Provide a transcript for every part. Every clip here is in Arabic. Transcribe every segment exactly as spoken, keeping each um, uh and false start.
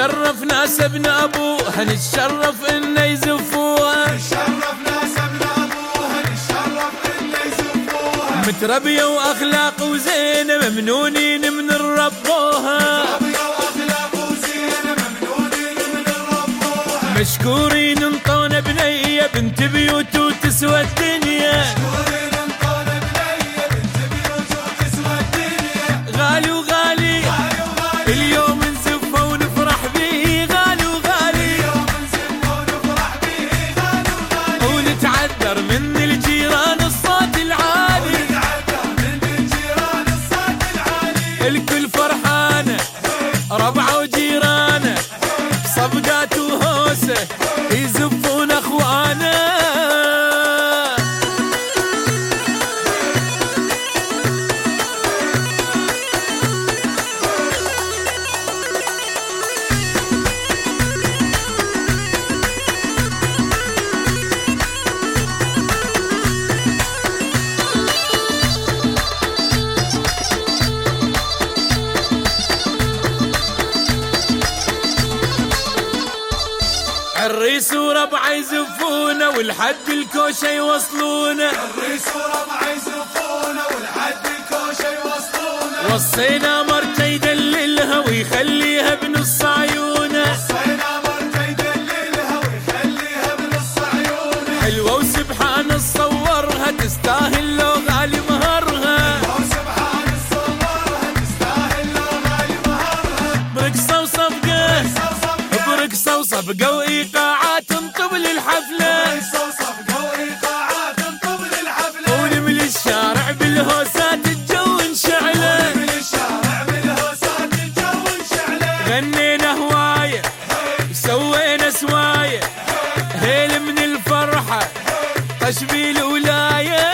نتشرف ناس ابن ابوها، نتشرف انه يزفوها، نتشرف ناس ابن ابوها، نتشرف انه يزفوها. متربية واخلاق وزينة ممنونين من ربوها، متربية واخلاق وزينة ممنونين من ربوها. مشكورين انطونا بنية بنت بيوت وتسوى الدنيا، مشكورين انطونا بنية بنت بيوت وتسوى الدنيا. غالي وغالي غالي وغالي اليوم نزفه ونفرح بيه، غالي وغالي اليوم نزفه ونفرح بيه، غالي وغالي. ونتعذر من الجيران الصوت العالي، ونتعذر من الجيران الصوت العالي. الكل فرحانة ربعه وجيرانه، صفقات وهوسة يزفون اخوانا. الريس وربعه يزفونا والحد الكوشه يوصلونا، الريس وربعه يزفونا والحد الكوشه يوصلونا. وصينا مرته يدللها ويخليها بنص عيونه، وصينا مرته يدللها ويخليها بنص عيونه. حلوه وسبحان صورها تستاهل لو غالي مهرها، وسبحان صورها تستاهل لو غالي مهرها. برقصه وصفقه برقصه وصفقه وايقاعات تنطب للحفله، صفقه وايقاعات تنطب للحفله. ونملي الشارع بالهوسات الجو انشعله، من الشارع بالهوسات الجو انشعله. غنينا هوايه سوينا سوايه، هيل من الفرحه طشبي الولايه.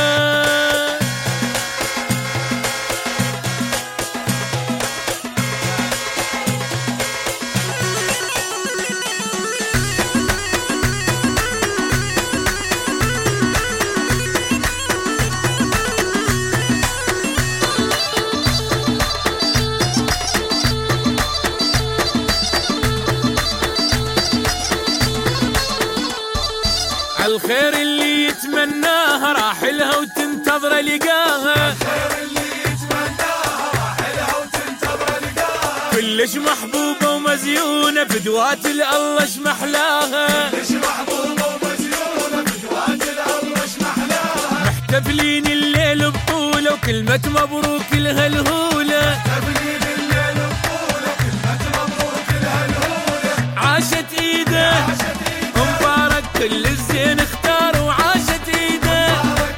الخير اللي يتمناها راح لها وتنتظر لقاها، الخير اللي يتمناها راح لها وتنتظر لقاها. كلش محبوبة ومزيونة بدوات الله شمحلاها، كلش محبوبة ومزيونة بدوات الله شمحلاها. محتفلين الليل بطولة وكلمة مبروك لها الهولة، محتفلين الليل بطولة كلمة مبروك لها الهولة. عاشت ايده مبارك كل الزين اختار وعاشت ايده،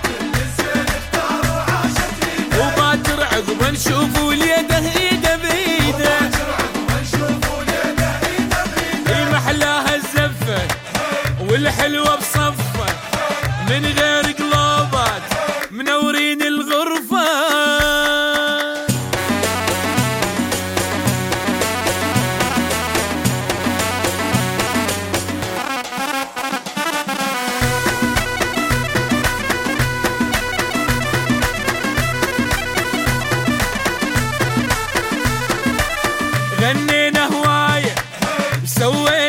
وباكر عقبه نشوفوا اليده ايده بايده، محلاها الزفه والحلوه بصفه من غير قلوبات منورين الغرفه. غنينا هوايه سوينا